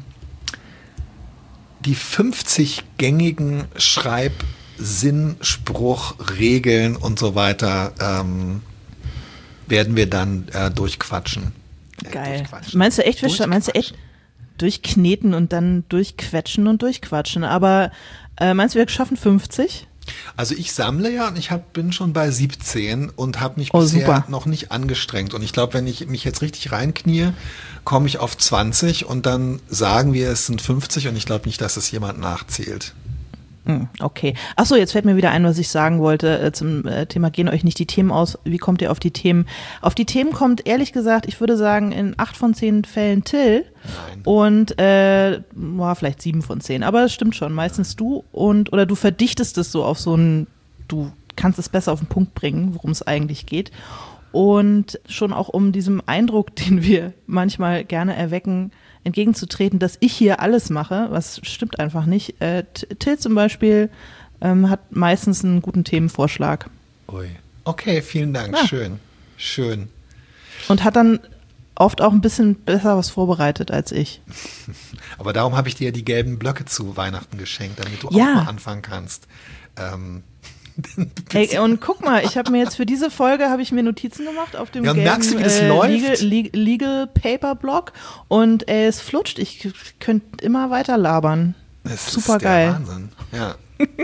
die fünfzig gängigen Schreib Sinn, Spruch, Regeln und so weiter ähm, werden wir dann äh, durchquatschen. Äh, Geil. durchquatschen. Meinst du echt, wir sta- meinst du echt durchkneten und dann durchquetschen und durchquatschen? Aber äh, meinst du, wir schaffen fünfzig? Also ich sammle ja und ich hab, bin schon bei siebzehn und habe mich Oh, bisher super. noch nicht angestrengt. Und ich glaube, wenn ich mich jetzt richtig reinknie, komme ich auf zwanzig und dann sagen wir, es sind fünfzig und ich glaube nicht, dass es jemand nachzählt. Hm, okay. Achso, jetzt fällt mir wieder ein, was ich sagen wollte äh, zum äh, Thema gehen euch nicht die Themen aus. Wie kommt ihr auf die Themen? Auf die Themen kommt, ehrlich gesagt, ich würde sagen, in acht von zehn Fällen Till. Nein. Und äh, boah, vielleicht sieben von zehn. Aber das stimmt schon. Meistens du und oder du verdichtest es so auf so einen, du kannst es besser auf den Punkt bringen, worum es eigentlich geht. Und schon auch um diesem Eindruck, den wir manchmal gerne erwecken, entgegenzutreten, dass ich hier alles mache, was stimmt einfach nicht. Äh, T- Till zum Beispiel ähm, hat meistens einen guten Themenvorschlag Ui. Okay, vielen Dank. Ja. Schön. Schön. und hat dann oft auch ein bisschen besser was vorbereitet als ich. Aber darum habe ich dir die gelben Blöcke zu Weihnachten geschenkt, damit du Ja. auch mal anfangen kannst. Ähm, Ey, und guck mal, ich habe mir jetzt für diese Folge habe ich mir Notizen gemacht auf dem Ja, und gelben merkst du, wie das äh, läuft? Legal, Legal, Legal Paper Block und äh, es flutscht. Ich könnte immer weiter labern. das Super ist der geil. Wahnsinn. Ja.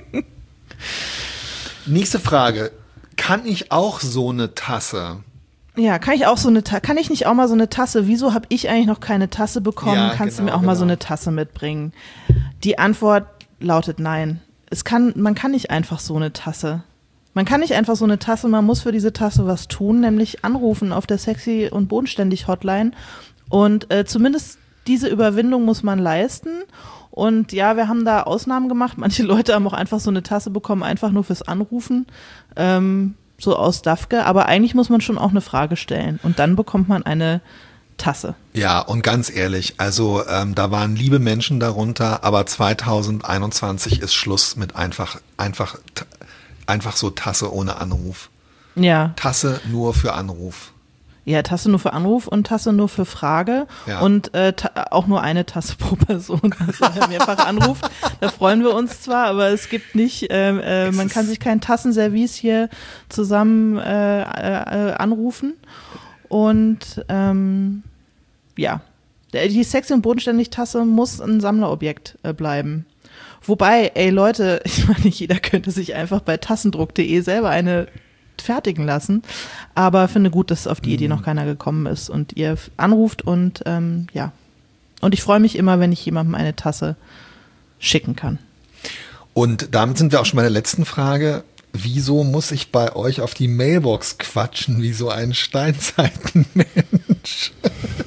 Nächste Frage. Kann ich auch so eine Tasse? Ja, kann ich auch so eine Ta- kann ich nicht auch mal so eine Tasse? Wieso habe ich eigentlich noch keine Tasse bekommen? Ja, Kannst genau, du mir auch mal so genau. eine Tasse mitbringen? Die Antwort lautet nein. Es kann, man kann nicht einfach so eine Tasse. Man kann nicht einfach so eine Tasse, man muss für diese Tasse was tun, nämlich anrufen auf der Sexy und Bodenständig Hotline. Und äh, zumindest diese Überwindung muss man leisten. Und ja, wir haben da Ausnahmen gemacht. Manche Leute haben auch einfach so eine Tasse bekommen, einfach nur fürs Anrufen. Ähm, so aus Dafke. Aber eigentlich muss man schon auch eine Frage stellen. Und dann bekommt man eine Tasse. Ja, und ganz ehrlich, also ähm, da waren liebe Menschen darunter, aber zwanzig einundzwanzig ist Schluss mit einfach, einfach, t- einfach so Tasse ohne Anruf. Ja, Tasse nur für Anruf. Ja, Tasse nur für Anruf und Tasse nur für Frage Ja. und äh, ta- auch nur eine Tasse pro Person. Also wer mehrfach anruft, da freuen wir uns zwar, aber es gibt nicht, äh, äh, man kann sich kein Tassenservice hier zusammen äh, äh, anrufen. Und ähm, ja, die sexy und bodenständig Tasse muss ein Sammlerobjekt äh, bleiben. Wobei, ey Leute, ich meine, jeder könnte sich einfach bei tassendruck punkt de selber eine fertigen lassen, aber finde gut, dass auf die Idee noch keiner gekommen ist und ihr anruft und ähm, ja. Und ich freue mich immer, wenn ich jemandem eine Tasse schicken kann. Und damit sind wir auch schon bei der letzten Frage. Wieso muss ich bei euch auf die Mailbox quatschen wie so ein Steinzeitenmensch?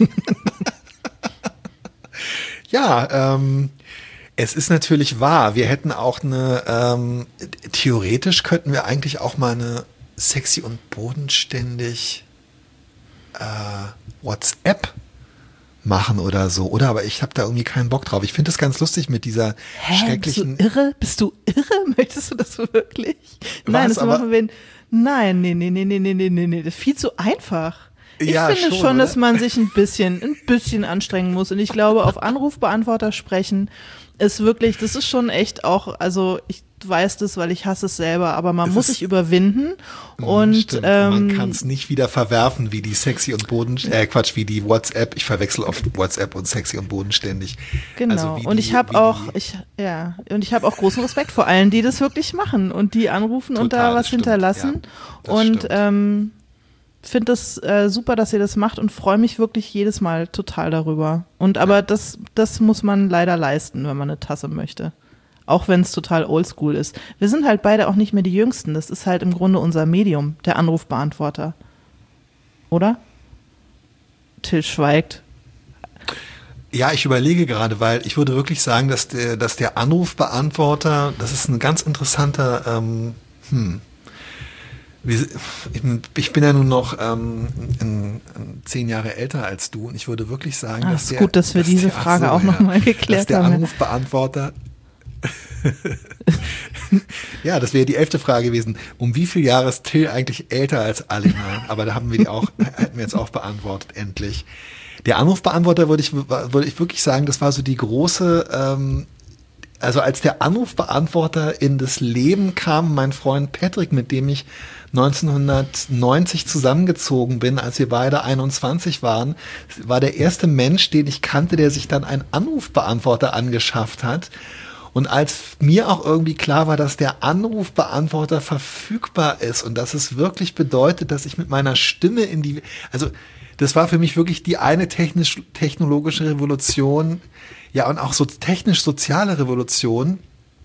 Ja, ähm, es ist natürlich wahr. Wir hätten auch eine, ähm, theoretisch könnten wir eigentlich auch mal eine sexy und bodenständig äh, WhatsApp machen oder so, oder? Aber ich habe da irgendwie keinen Bock drauf. Ich finde das ganz lustig mit dieser Hä, schrecklichen... Bist du irre? Bist du irre? Möchtest du das wirklich? Nein, Was, das aber- machen wir. Nein, nee, nee, nee, nee, nee, nee, nee, nee. Das ist viel zu einfach. Ich Ja, finde schon, schon, oder? dass man sich ein bisschen, ein bisschen anstrengen muss. Und ich glaube, auf Anrufbeantworter sprechen ist wirklich, das ist schon echt auch, also ich weiß das, weil ich hasse es selber, aber man Es muss ist- sich überwinden und Stimmt. ähm, Man kann es nicht wieder verwerfen wie die sexy und boden äh, Quatsch, wie die WhatsApp. Ich verwechsel oft WhatsApp und sexy und bodenständig. genau. Also wie und die- ich habe wie auch, die- ich ja, und ich habe auch großen Respekt vor allen, die das wirklich machen und die anrufen und Total, da das was stimmt, hinterlassen. ja, das und stimmt. ähm, finde es äh, super, dass ihr das macht und freue mich wirklich jedes Mal total darüber. Und aber das, das muss man leider leisten, wenn man eine Tasse möchte. Auch wenn es total oldschool ist. Wir sind halt beide auch nicht mehr die Jüngsten. Das ist halt im Grunde unser Medium, der Anrufbeantworter. Oder? Till schweigt. Ja, ich überlege gerade, weil ich würde wirklich sagen, dass der, dass der Anrufbeantworter, das ist ein ganz interessanter, ähm, hm, wie- ich bin ja nun noch ähm, in, in zehn Jahre älter als du und ich würde wirklich sagen, Ah, dass ist der, gut, dass wir dass diese der, ach Frage auch noch mal geklärt dass der haben. Anrufbeantworter ja, das wäre die elfte Frage gewesen. Um wie viele Jahre ist Till eigentlich älter als Alina? Aber da haben wir die auch, hätten wir jetzt auch beantwortet, endlich. Der Anrufbeantworter würde ich, würde ich wirklich sagen, das war so die große, ähm, also als der Anrufbeantworter in das Leben kam, mein Freund Patrick, mit dem ich neunzehnhundertneunzig zusammengezogen bin, als wir beide einundzwanzig waren, war der erste Mensch, den ich kannte, der sich dann einen Anrufbeantworter angeschafft hat. Und als mir auch irgendwie klar war, dass der Anrufbeantworter verfügbar ist und dass es wirklich bedeutet, dass ich mit meiner Stimme in die, also das war für mich wirklich die eine technisch, technologische Revolution, ja und auch so technisch-soziale Revolution.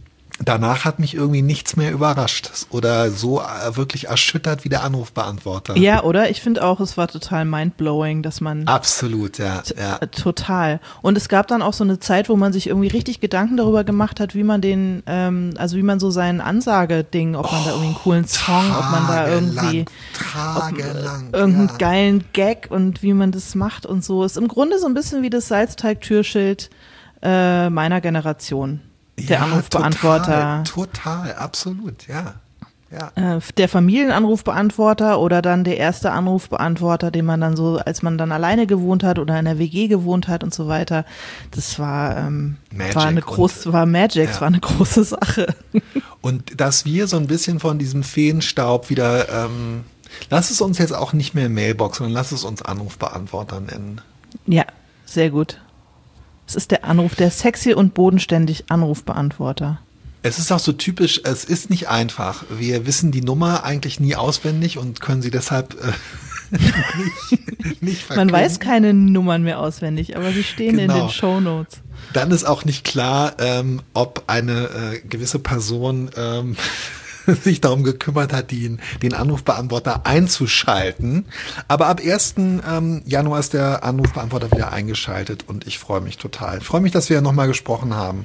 Danach hat mich irgendwie nichts mehr überrascht oder so äh, wirklich erschüttert wie der Anrufbeantworter. Ja, oder? Ich finde auch, es war total mindblowing, dass man Absolut, ja, ja. Äh, Total. Und es gab dann auch so eine Zeit, wo man sich irgendwie richtig Gedanken darüber gemacht hat, wie man den, ähm, also wie man so sein Ansageding, ob man da irgendwie einen coolen Song, ob man da irgendwie Tagelang, ob, äh, irgendeinen ja. geilen Gag und wie man das macht und so. Ist im Grunde so ein bisschen wie das Salzteig-Türschild äh, meiner Generation. Der Ja, Anrufbeantworter. Total, total, absolut, ja. Ja. Äh, der Familienanrufbeantworter oder dann der erste Anrufbeantworter, den man dann so, als man dann alleine gewohnt hat oder in der W G gewohnt hat und so weiter. Das war, ähm, Magic war eine und- große, war Magic, es ja. war eine große Sache. Und dass wir so ein bisschen von diesem Feenstaub wieder, ähm, lass es uns jetzt auch nicht mehr Mailbox, sondern lass es uns Anrufbeantworter nennen. Ja, sehr gut. Es ist der Anruf, der sexy und bodenständig Anrufbeantworter. Es ist auch so typisch, es ist nicht einfach. Wir wissen die Nummer eigentlich nie auswendig und können sie deshalb äh, nicht, nicht verkünden. Man weiß keine Nummern mehr auswendig, aber sie stehen in Genau. den Shownotes. Dann ist auch nicht klar, ähm, ob eine äh, gewisse Person ähm, sich darum gekümmert hat, den, den Anrufbeantworter einzuschalten. Aber ab ersten Ähm, Januar ist der Anrufbeantworter wieder eingeschaltet und ich freue mich total. Ich freue mich, dass wir nochmal gesprochen haben.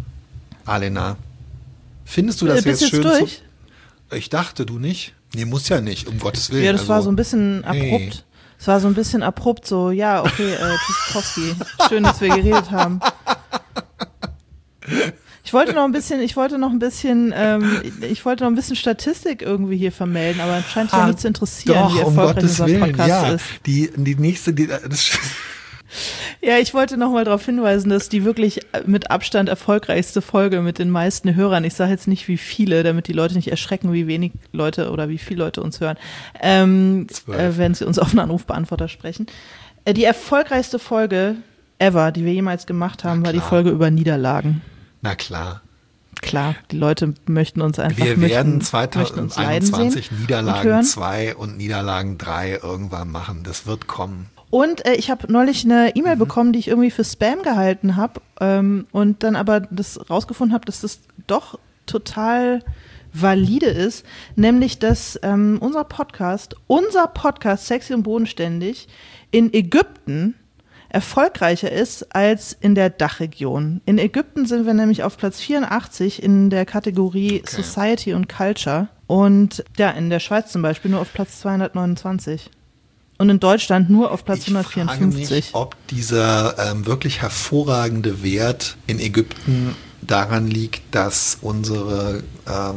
Alena, findest du das Äh, bist jetzt jetzt schön? durch? Zu ich dachte, du nicht. Nee, muss ja nicht, um Gottes Willen. Ja, das also, war so ein bisschen nee. abrupt. Es war so ein bisschen abrupt, so, ja, okay, äh, Tschüssikowski. Schön, dass wir geredet haben. Ich wollte noch ein bisschen, ich wollte noch ein bisschen, ähm, ich wollte noch ein bisschen Statistik irgendwie hier vermelden, aber es scheint ja nicht zu interessieren, Doch, wie um erfolgreich Gottes unser Willen, Podcast ja. ist. Die, die nächste, die, das Ja, ich wollte noch mal darauf hinweisen, dass die wirklich mit Abstand erfolgreichste Folge mit den meisten Hörern, ich sage jetzt nicht wie viele, damit die Leute nicht erschrecken, wie wenig Leute oder wie viele Leute uns hören, ähm, äh, wenn sie uns auf einen Anrufbeantworter sprechen. Äh, die erfolgreichste Folge ever, die wir jemals gemacht haben, war die Folge über Niederlagen. Na klar. Klar, die Leute möchten uns einfach Wir möchten, werden möchten zwanzig einundzwanzig Niederlagen zwei und Niederlagen drei irgendwann machen. Das wird kommen. Und äh, ich habe neulich eine E-Mail mhm. bekommen, die ich irgendwie für Spam gehalten habe ähm, und dann aber das rausgefunden habe, dass das doch total valide ist, nämlich dass ähm, unser Podcast, unser Podcast Sexy und Bodenständig in Ägypten erfolgreicher ist als in der Dachregion. In Ägypten sind wir nämlich auf Platz vierundachtzig in der Kategorie okay. Society und Culture und ja, in der Schweiz zum Beispiel nur auf Platz zweihundertneunundzwanzig. Und in Deutschland nur auf Platz ich hundertvierundfünfzig. Ich frage mich, ob dieser ähm, wirklich hervorragende Wert in Ägypten daran liegt, dass unsere ähm,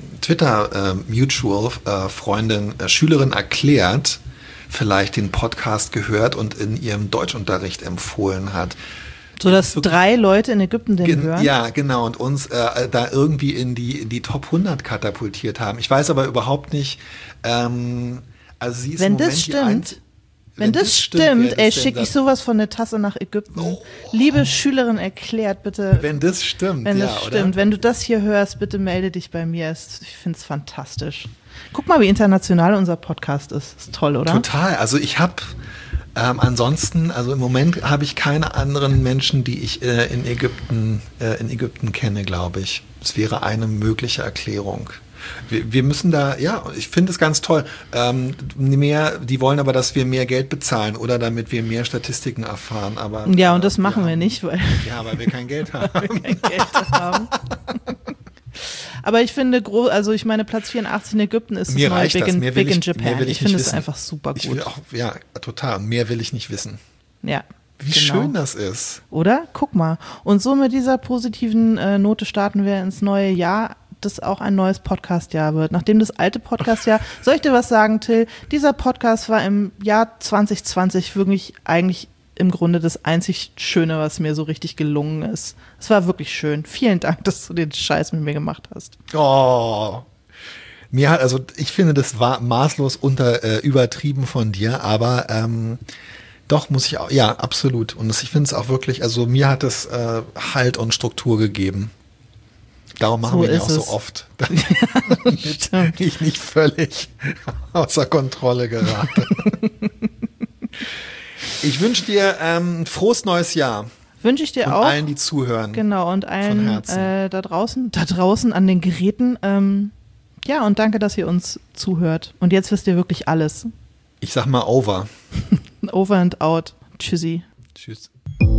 Twitter-Mutual-Freundin, äh, äh, Schülerin erklärt, vielleicht den Podcast gehört und in ihrem Deutschunterricht empfohlen hat. So dass drei Leute in Ägypten den Gen- hören? Ja, genau. Und uns äh, da irgendwie in die, in die Top hundert katapultiert haben. Ich weiß aber überhaupt nicht, ähm, also sie ist wenn im Moment das die stimmt, Einz- wenn, wenn das, das stimmt, stimmt, ey, das schicke ich sowas von der Tasse nach Ägypten. Oh. Liebe Schülerin, erklärt bitte. Wenn das stimmt, wenn ja, das oder? stimmt. Wenn du das hier hörst, bitte melde dich bei mir. Ich finde es fantastisch. Guck mal, wie international unser Podcast ist. Ist toll, oder? Total. Also ich habe ähm, ansonsten, also im Moment habe ich keine anderen Menschen, die ich äh, in Ägypten äh, in Ägypten kenne, glaube ich. Es wäre eine mögliche Erklärung. Wir, wir müssen da, ja, ich finde es ganz toll. Ähm, mehr, die wollen aber, dass wir mehr Geld bezahlen oder damit wir mehr Statistiken erfahren. Aber ja, und das äh, machen wir, wir nicht, weil ja, weil wir kein Geld haben. weil wir kein Geld haben. Aber ich finde, gro- also ich meine, Platz vierundachtzig in Ägypten ist Mir das neue reicht Big, das. in, Mehr will Big in ich- Japan. mehr will ich Ich finde nicht es wissen. einfach super Ich gut. will auch, ja, total. Mehr will ich nicht wissen. Ja. Wie genau. schön das ist. Oder? Guck mal. Und so mit dieser positiven äh, Note starten wir ins neue Jahr, das auch ein neues Podcast-Jahr wird. Nachdem das alte Podcast-Jahr, soll ich dir was sagen, Till? Dieser Podcast war im Jahr zwanzig zwanzig wirklich eigentlich im Grunde das einzig Schöne, was mir so richtig gelungen ist. Es war wirklich schön. Vielen Dank, dass du den Scheiß mit mir gemacht hast. Oh. Mir hat, also ich finde, das war maßlos unter äh, übertrieben von dir, aber ähm, doch muss ich auch, ja, absolut. Und das, ich finde es auch wirklich, also mir hat es äh, Halt und Struktur gegeben. Darum machen So wir ihn ist auch so es. oft, damit ich nicht völlig außer Kontrolle gerate. Ich wünsche dir ähm, ein frohes neues Jahr. Wünsche ich dir und auch. allen, die zuhören. Genau, und allen Herzen. äh, da draußen, da draußen an den Geräten. Ähm, ja, und danke, dass ihr uns zuhört. Und jetzt wisst ihr wirklich alles. Ich sag mal over. Over and out. Tschüssi. Tschüss.